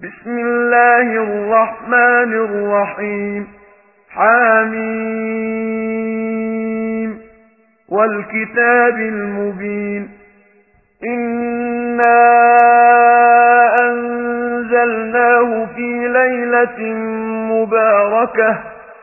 بسم الله الرحمن الرحيم حم والكتاب المبين إنا أنزلناه في ليلة مباركة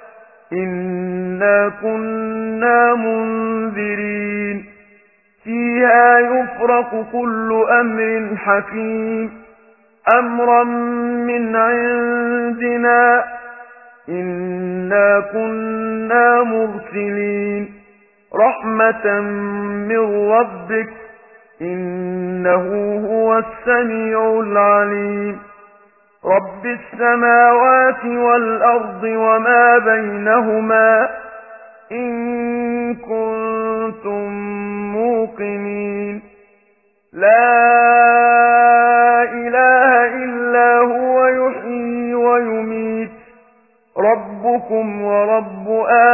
إنا كنا منذرين فيها يفرق كل أمر حكيم أمرا من عندنا إنا كنا مرسلين رحمة من ربك إنه هو السميع العليم رب السماوات والأرض وما بينهما إن كنتم موقنين لا إله إلا هو يحيي ويميت ربكم ورب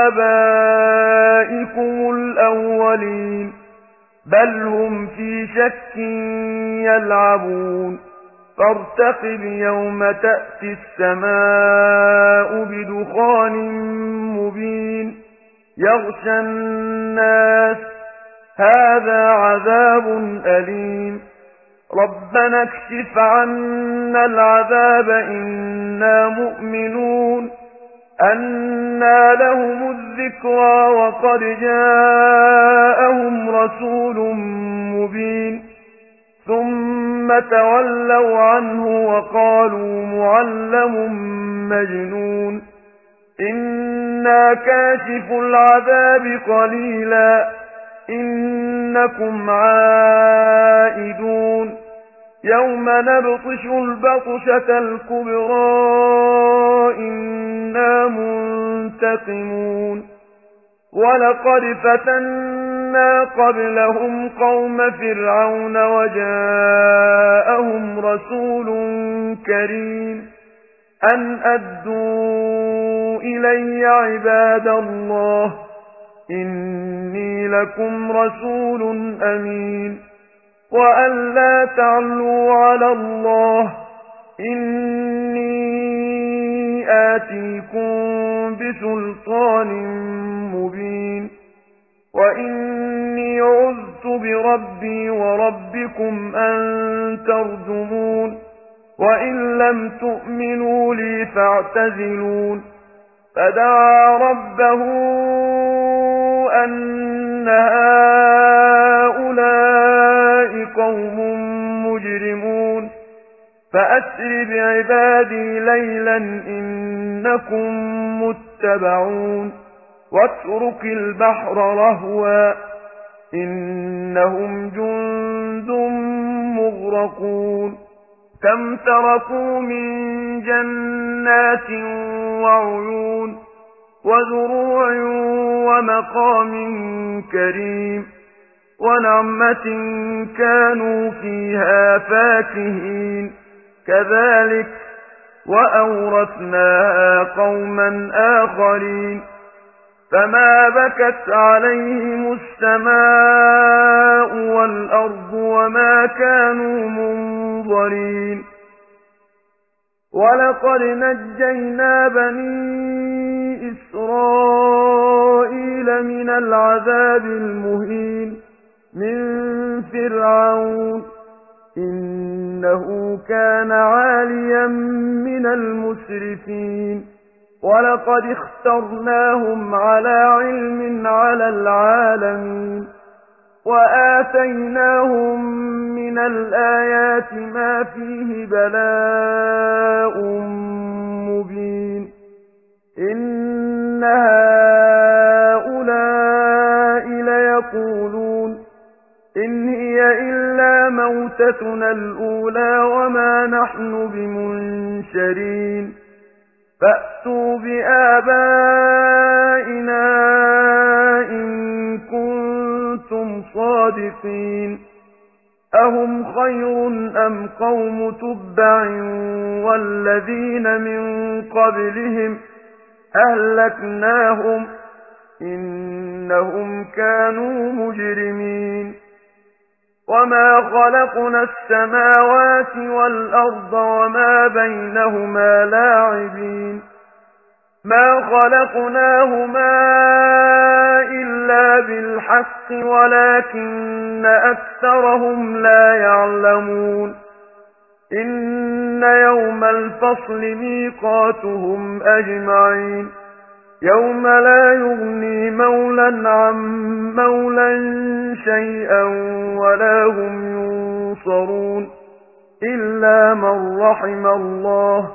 آبائكم الأولين بل هم في شك يلعبون فارتقب يوم تأتي السماء بدخان مبين يغشى الناس هذا عذاب أليم ربنا اكشف عنا العذاب إنا مؤمنون أنى لهم الذكرى وقد جاءهم رسول مبين ثم تولوا عنه وقالوا معلم مجنون إنا كاشف العذاب قليلا إنكم عائدون يوم نبطش البطشة الكبرى إنا منتقمون ولقد فتنا قبلهم قوم فرعون وجاءهم رسول كريم أن أدوا إلي عباد الله إني لكم رسول أمين وأن لا تعلوا على الله إني آتيكم بسلطان مبين وإني عذت بربي وربكم أن ترجمون وإن لم تؤمنوا لي فاعتزلون فدعا ربه أن هؤلاء قوم مجرمون فأسر بعبادي ليلا إنكم متبعون واترك البحر رهوا إنهم جند مغرقون كم تركوا من جنات وعيون وزروع ومقام كريم ونعمة كانوا فيها فاكهين كذلك وأورثناها قوما آخرين فما بكت عليهم السماء والأرض وما كانوا منظرين ولقد نجينا بني إسرائيل من العذاب المهين من فرعون إنه كان عاليا من المسرفين ولقد اخترناهم على علم على العالمين وآتيناهم من الآيات ما فيه بلاء مبين إن هؤلاء ليقولون إن هي إلا موتتنا الأولى وما نحن بمنشرين فأتوا بآبائنا إن كنتم صادقين أهم خير أم قوم تبع والذين من قبلهم أهلكناهم إنهم كانوا مجرمين وما خلقنا السماوات والأرض وما بينهما لاعبين ما خلقناهما إلا بالحق ولكن أكثرهم لا يعلمون إن يوم الفصل ميقاتهم أجمعين يوم لا يغني مولا عن مولا شيئا ولا هم ينصرون إلا من رحم الله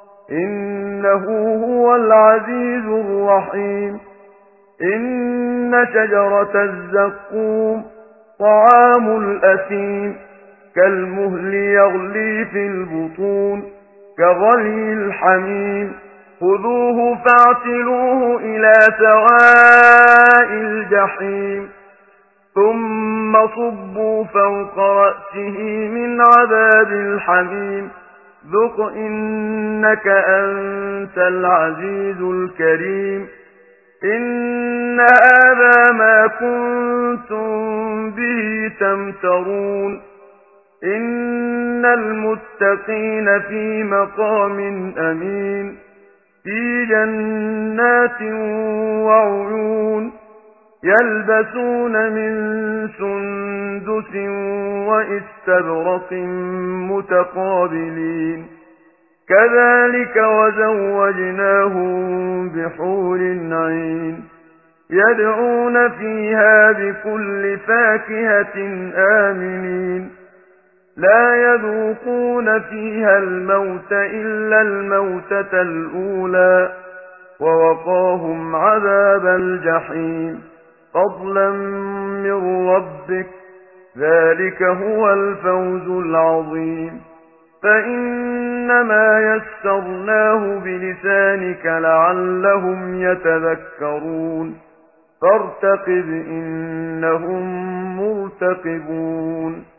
إنه هو العزيز الرحيم إن شجرة الزقوم طعام الأثيم كالمهل يغلي في البطون كغلي الحميم خذوه فاعتلوه إلى سواء الجحيم ثم صبوا فوق رأسه من عذاب الحميم ذق إنك أنت العزيز الكريم إن هذا ما كنتم به تمترون إن المتقين في مقام أمين في جنات وعيون يلبسون من سندس وإستبرق متقابلين كذلك وزوجناهم بحور عين يدعون فيها بكل فاكهة آمنين لا يذوقون فيها الموت إلا الموتة الأولى ووقاهم عذاب الجحيم فضلا من ربك ذلك هو الفوز العظيم فإنما يسرناه بلسانك لعلهم يتذكرون فارتقب إنهم مرتقبون